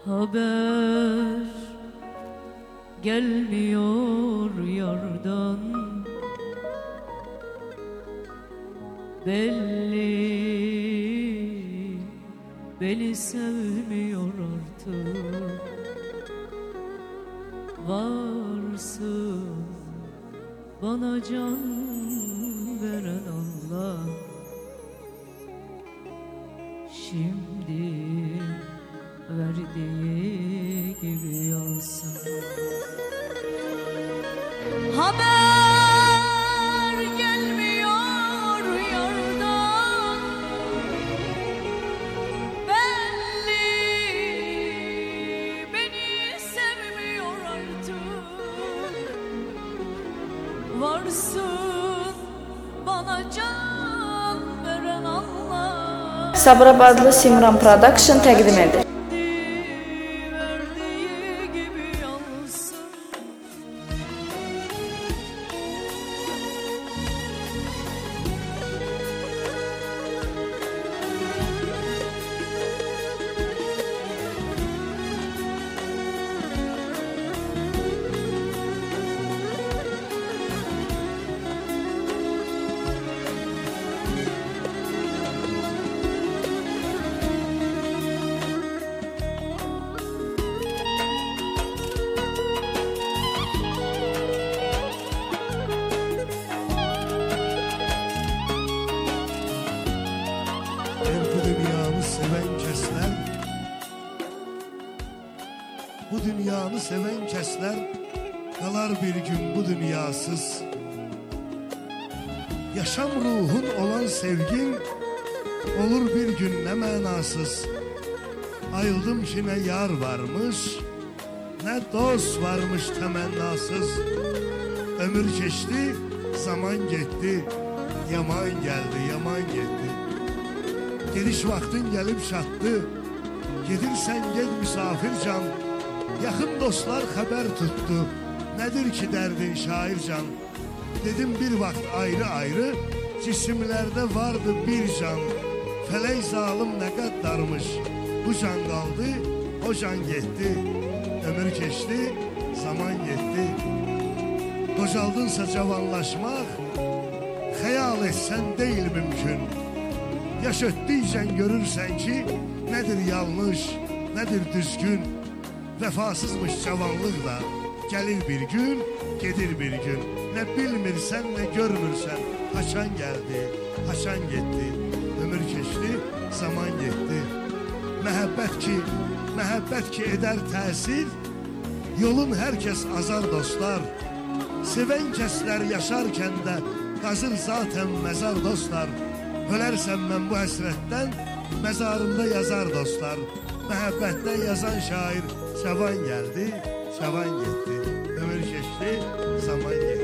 Haber gelmiyor yardan, belli beni sevmiyor artık. Varsın bana can veren Allah, şimdi verdiği gibi alsın. Haber gelmiyor yardan, belli beni sevmiyor artık. Varsın bana can veren Allah. Sabirabadlı Simran Production təqdim edir. Bu dünyanı seven kesler kalar bir gün bu dünyasız. Yaşam ruhun olan sevgin olur bir gün ne manasız. Ayıldım ki ne yar varmış, ne dost varmış temennasız. Ömür geçti, zaman gitti, yaman geldi, yaman gitti. Geliş vaktin gelip çattı, gedirsen gel misafircan. Yakın dostlar haber tuttu, nedir ki derdin şaircan. Dedim bir vakit ayrı ayrı, cisimlerde vardı bir can. Felek zalim ne kaddarmış, bu can kaldı, o can gitti. Ömür geçti, zaman gitti. Qocaldınsa cavanlaşmaq, xəyal etsən deyil mümkün. Yaş ötdükcən görürsən ki, nedir yanlış, nedir düzgün. Vefasızmış cavanlıq da, gelir bir gün, gedir bir gün. Ne bilmirsən, ne görmürsən, haçan geldi, haçan gitti. Ömür geçti, zaman gitti. Məhəbbət ki eder təsir, yolun herkes azar dostlar. Seven kesler yaşarken de qazır zaten mezar dostlar. Ölersen ben bu həsrətdən, mezarımda yazar dostlar. Məhəbbətdən yazan şair, şaban geldi, şaban gitti. Ömür geçti, zaman gitti.